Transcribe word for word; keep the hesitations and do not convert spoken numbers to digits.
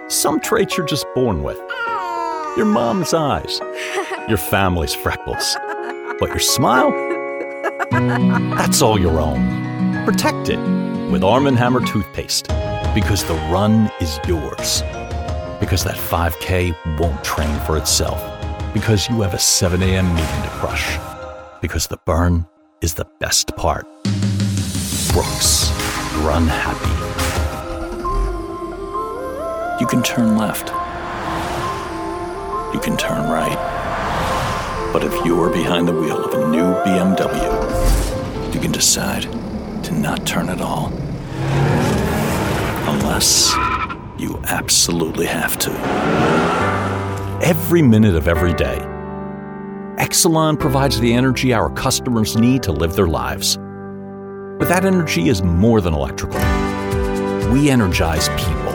Some traits you're just born with. Your mom's eyes, your family's freckles. But your smile? That's all your own. Protect it with Arm and Hammer toothpaste. Because the run is yours. Because that five K won't train for itself. Because you have a seven a.m. meeting to crush. Because the burn is the best part. Brooks, run happy. You can turn left. You can turn right. But if you're behind the wheel of a new B M W, you can decide to not turn at all. Unless you absolutely have to. Every minute of every day, Exelon provides the energy our customers need to live their lives. But that energy is more than electrical. We energize people.